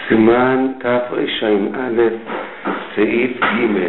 סימן תרע"א סעיף ג'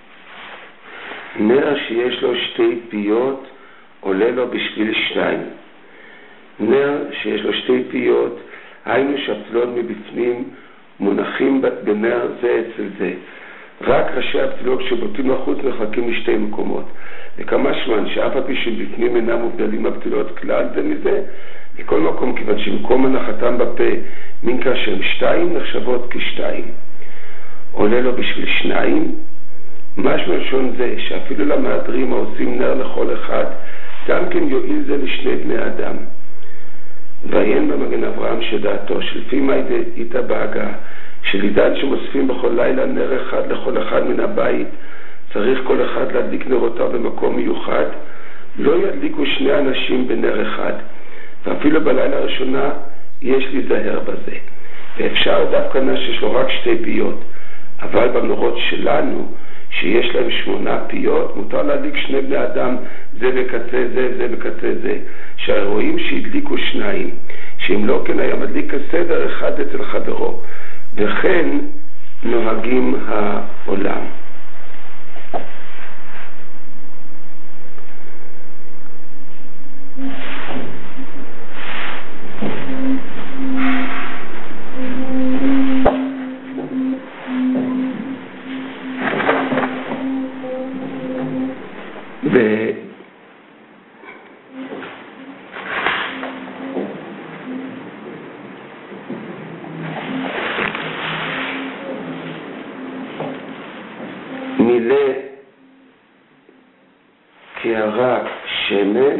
נר שיש לו שתי פיות עולה לו בשביל שניים. נר שיש לו שתי פיות, היינו שהפתילות מבפנים מונחים בנר זה אצל זה. רק ראשי הפתילות שבוטים לחוץ מחלקים לשתי מקומות. וכמה שמן שאף על פי שבפנים אינם מובדלים הפתילות כלל זה מזה, מכל מקום כיוון שמקום הנחתם בפה מן כאשר שתיים נחשבות כשתיים. עולה לו בשביל שניים, משמע לשון זה שאפילו למהדרים העושים נר לכל אחד, גם כן יועיל זה לשני בני אדם. ועיין במגן אברהם שדעתו שלפי מה איתה בהגה, שלידן שמוספים בכל לילה נר אחד לכל אחד מן הבית, צריך כל אחד להדליק נרותיו במקום מיוחד, לא ידליקו שני אנשים בנר אחד, ואפילו בלילה הראשונה יש להיזהר בזה. ואפשר דווקא נר שיש לו רק שתי פיות, אבל בנורות שלנו שיש להם 8 פיות, מותר להדליק שני בני אדם, זה בקצה זה, זה בקצה זה, שהרואים שהדליקו שניים, שאם לא כן היה מדליק הסדר אחד אצל חברו, וכן נוהגים העולם. מילא קערה שמן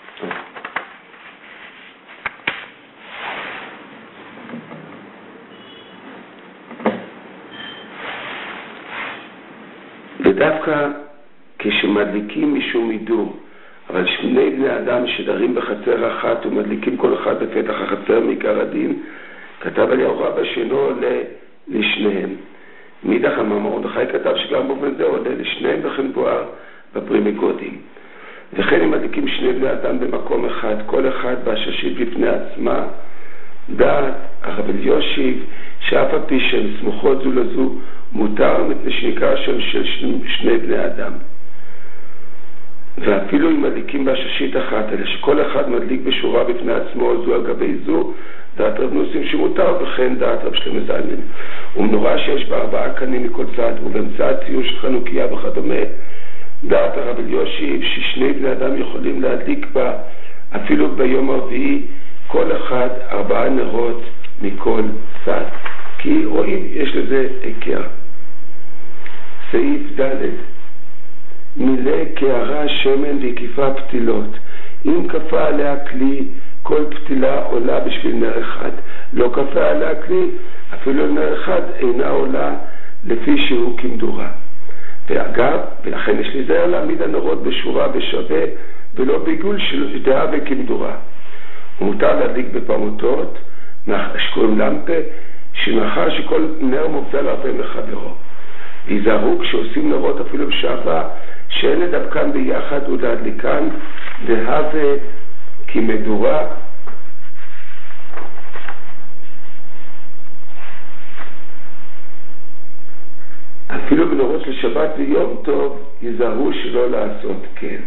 ודווקא כשמדליקים משום הידור, אבל שני בני אדם שדרים בחצר אחת ומדליקים כל אחד בפתח החצר מעיקר הדין, כתב אליהו רבא שאינו עולה לשניהם. מאידך אמר מרדכי כתב שגם באופן זה עולה לשניהם וכן בוער בפרי מגודים. וכן הם מדליקים שני בני אדם במקום אחד, כל אחד בעששית בפני עצמה, דעת הרב אליושיב שאף על פי שהן סמוכות זו לזו מותר מפני שנקרא שם של שני בני אדם. ואפילו אם מדליקים בעששית אחת, אלא שכל אחד מדליק בשורה בפני עצמו זו על גבי זו, דעת רב נוסים שמותר, וכן דעת רב שלמה זלמן. ומנורה שיש בה 4 קנים מכל צד, ובאמצע הציור של חנוכיה וכדומה, דעת הרב אליושיב ששני בני אדם יכולים להדליק בה, אפילו ביום הרביעי, כל אחד 4 נרות מכל צד. כי רואים, יש לזה עיקר. סעיף ד' מילא קערה שמן והקיפה פתילות. אם כפה עליה כלי, כל פתילה עולה בשביל נר אחד. לא כפה עליה כלי, אפילו נר אחד אינה עולה לפי שהוא כמדורה. ואגב, ולכן יש להיזהר להעמיד הנרות בשורה בשווה, ולא בעיגול של דעה וכמדורה. ומותר להדליק בפעמותות, שקוראים למפה, שמאחר שכל נר מובדל הרבה מחברו. ויזהרו כשעושים נרות אפילו בשעבה, שאין לדבקן ביחד ולהדליקן דהווה כמדורה. אפילו בנרות לשבת ויום טוב יזהרו שלא לעשות כן.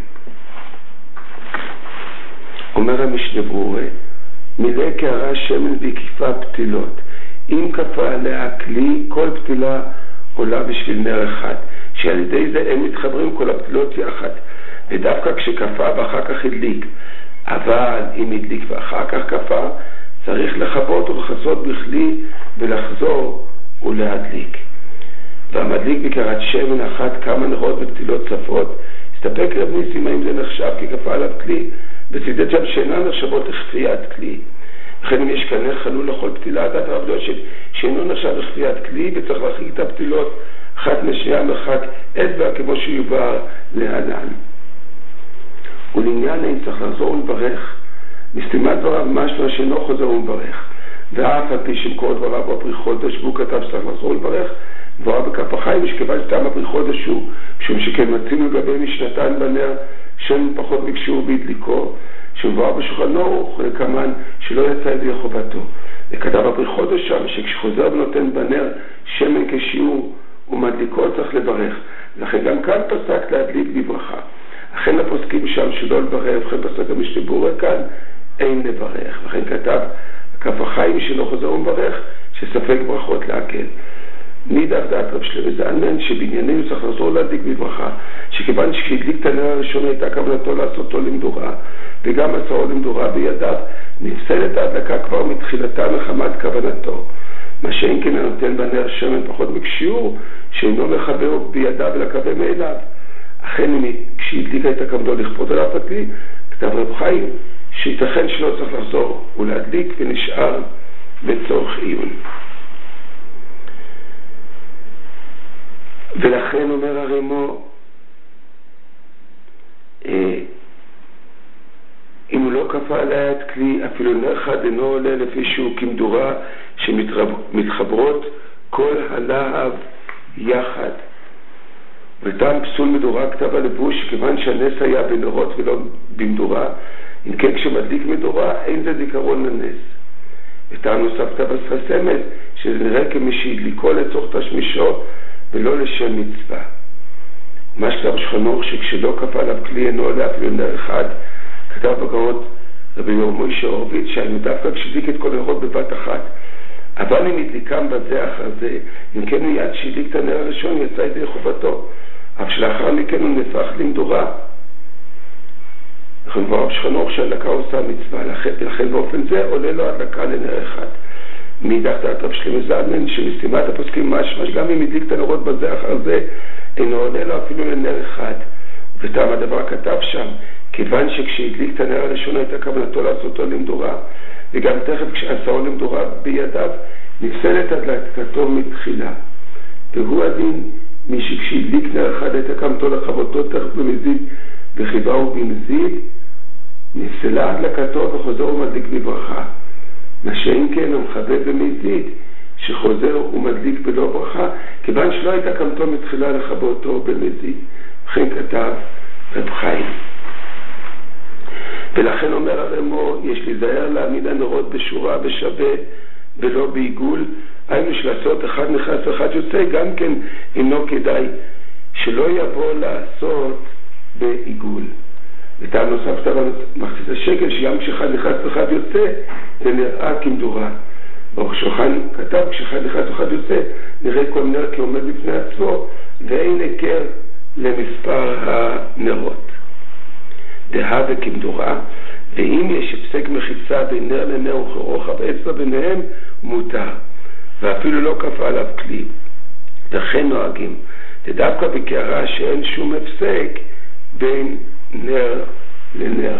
אומר המשנה ברורה, מילא קערה שמן והקיפה פתילות. אם כפה עליה כלי, כל פתילה עולה בשביל נר אחד, שעל ידי זה הם מתחברים כל הפתילות יחד, ודווקא כשכפה ואחר כך הדליק. אבל אם הדליק ואחר כך כפה, צריך לכבות ולחסות בכלי ולחזור ולהדליק. והמדליק בקערת שמן אחת כמה נרות ופתילות צפות, הסתפק רב ניסים האם זה נחשב כי כפה עליו כלי, וצידד שם שאינן נחשבות לכפיית כלי. לכן אם יש כנר חלול לכל פתילה, דעת הרב אליושיב שאינו נחשב לכפיית כלי, וצריך להחליק את הפתילות אחת משנייה מרחק אצבע כמו שיובהר להלן. ולעניין האם צריך לחזור ולברך, בסתימת דבריו משמע שאינו חוזר ומברך, ואף על פי שמקור דבריו בפרי חודש, והוא כתב שצריך לחזור ולברך, דבריו בכף החיים שכיוון שטעם הפרי חודש הוא, משום שכן מצינו לגבי משנתן בנר שהם פחות ביקשו והדליקו, שמבואר בשולחן ערוך כמן שלא יצא ידי חובתו. וכתב הבריחות שם שכשחוזר ונותן בנר שמן כשיעור ומדליקו צריך לברך. לכן גם כאן פסק להדליק בברכה. אכן הפוסקים שם שלא לברך, וכן פסק המשנה ברורה כאן אין לברך. לכן כתב כף החיים שלא חוזר ומברך שספק ברכות להקל. נידח דעת רב שלמה זלמן שבענייננו צריך לחזור להדליק בברכה, שכיוון שכשהדליק את הנר הראשון הייתה כוונתו לעשותו למדורה וגם עשו למדורה בידיו, נפסלת ההדלקה כבר מתחילתה מחמת כוונתו. מה שאין כן הנותן בנר שמן פחות מכשיעור שאינו מחבר בידיו אלא קווה מאליו. אכן כשהדליקה את הכוונתו לכפות עליו הכלי, כתב רב חיים שייתכן שלא צריך לחזור ולהדליק ונשאר לצורך עיון. ולכן אומר הרמו, אם הוא לא כפה עליה את כלי, אפילו נר אחד אינו עולה לפי שהוא כמדורה שמתחברות כל הלהב יחד. וטעם פסול מדורה כתב הלבוש, כיוון שהנס היה בנרות ולא במדורה, אם כן כשמדליק מדורה אין זה זיכרון לנס. וטעם נוסף כתב הסמל, שזה נראה כמי שהדליקו לצורך תשמישו ולא לשם מצווה. מה שכתב שחנוך שכשלא כפה עליו כלי אינו עולה אפילו נר אחד, כתב בגאות רבי מוישה הורוביץ שהיינו דווקא כשהדליק את כל הנרות בבת אחת. אבל אם הדליקם בזה אחר זה, אם כן מיד שהדליק את הנר הראשון יצא ידי חובתו, אף שלאחר מכן הוא נהפך למדורה. לכן כבר רב שחנוך שההדלקה עושה מצווה, לכן באופן זה עולה לו הדלקה לנר אחד. מאידך דעת רב שלמה זלמן שמסתימת הפוסקים משמע שגם אם הדליק את הנרות בזה אחר זה אינו עולה לו אפילו לנר אחד. וטעם הדבר כתב שם, כיוון שכשהדליק את הנר הראשון הייתה כוונתו לעשותו למדורה, וגם תכף כשעשהו למדורה בידיו נפסלת הדלקתו מתחילה. והוא הדין מי שכשהדליק נר אחד הייתה כוונתו לכבותו תכף במזיד וחיבהו במזיד, נפסלה הדלקתו וחוזר ומדליק בברכה. מה שאין כן המחווה במזיד שחוזר ומדליק בלא ברכה, כיוון שלא הייתה כוונתו מתחילה לכבותו במזיד. וכן כתב רב חיים. ולכן אומר הרמו, יש להיזהר להעמיד הנרות בשורה בשווה ולא בעיגול, היינו שלעשות אחד נכנס ואחד יוצא, גם כן אינו כדאי שלא יבוא לעשות בעיגול. וטעם נוסף כתב מחצית השקל שגם כשאחד נכנס ואחד יוצא זה נראה כמדורה. ברוך שולחן כתב כשאחד נכנס ואחד יוצא נראה כל נר כעומד בפני עצמו ואין היכר למספר הנרות. דהה וכמדורה, ואם יש הפסק מחיצה בין נר לנר וכרוחב אצבע ביניהם מותר, ואפילו לא כפה עליו כלי. לכן נוהגים דווקא בקערה שאין שום הפסק בין נר לנר.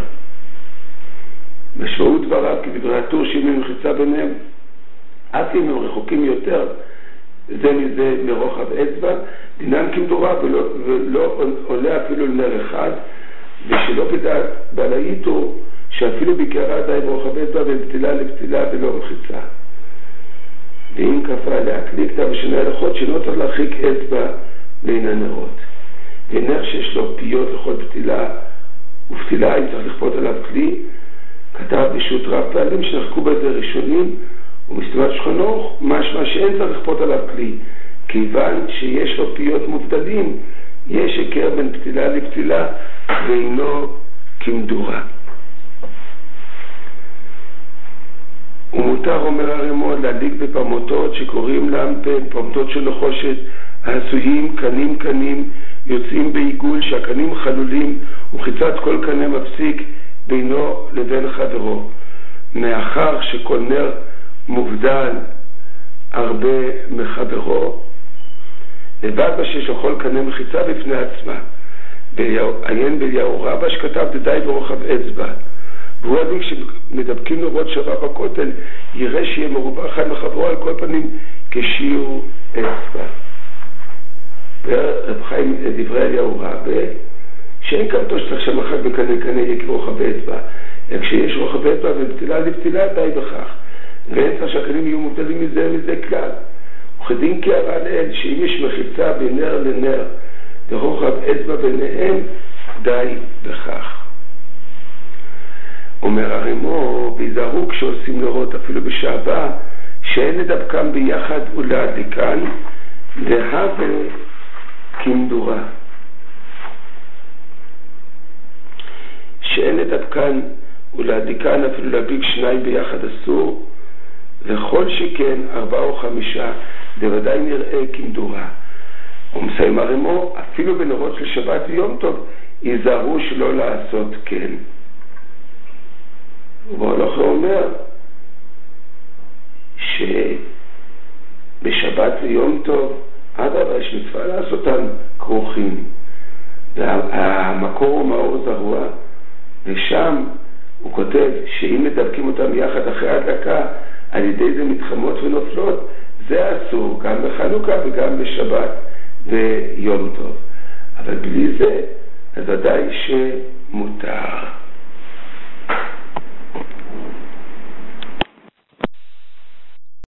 משמעות דבריו כדברי הטור שאם מחיצה ביניהם, אף אם הם רחוקים יותר זה מזה לרוחב אצבע, דינם כמדורה ולא עולה אפילו לנר אחד, ושלא כדעת בעל האיתור שאפילו בקערה די ברוחב אצבע בין פתילה לפתילה ולא מחיצה. ואם כפה עליה כלי כתב בשני הלכות שלא צריך להרחיק אצבע בין הנרות. ונר שיש לו פיות לכל פתילה ופתילה אם צריך לכפות עליו כלי, כתב בשו"ת רב פעלים שנחקו בזה ראשונים, ומסתימת שחנוך משמע שאין צריך לכפות עליו כלי, כיוון שיש לו פיות מובדלים, יש היכר בין פתילה לפתילה ואינו כמדורה. ומותר אומר הרמו להדליק בפרמוטות שקוראים לאמפן, פרמוטות של נחושת, העשויים קנים קנים יוצאים בעיגול שהקנים חלולים ומחיצת כל קנה מפסיק בינו לבין חברו. מאחר שכל נר מובדל הרבה מחברו, לבד שיש לכל קנה מחיצה בפני עצמה. עיין באליהו רבא שכתב דדי ברוחב אצבע, והוא הדין כשמדבקים נרות שווה בכותל יראה שיהיה מרובע אחד מחברו על כל פנים כשיעור אצבע. ורב חיים דברי אליהו רבא שאין כמתו שצריך שמחק בקנה קנה יהיה כרוחב אצבע, כשיש רוחב אצבע ובפתילה לפתילה די בכך, ואין צריך שהקנים יהיו מובדלים מזה כלל. וכדין קערה לאל שאם יש מחיצה בין נר לנר ורוחב אצבע ביניהם די בכך. אומר הרמו, ויזהרו כשעושים נרות אפילו בשעבה, שאין לדבקם ביחד ולהדליקן, דהווה כמדורה. שאין לדבקן ולהדליקן אפילו להדליק שניים ביחד אסור, וכל שכן 4 או 5 בוודאי נראה כמדורה. ומסיים הרמו, אפילו בנרות של שבת ויום טוב ייזהרו שלא לעשות כן. ובהולך אומר שבשבת ויום טוב אדרבה יש מצווה לעשותם כרוכים, והמקור הוא מאור זרוע, ושם הוא כותב שאם מדבקים אותם יחד אחרי הדלקה על ידי זה מתחמות ונופלות, זה אסור גם בחנוכה וגם בשבת ויום טוב, אבל בלי זה אז ודאי שמותר.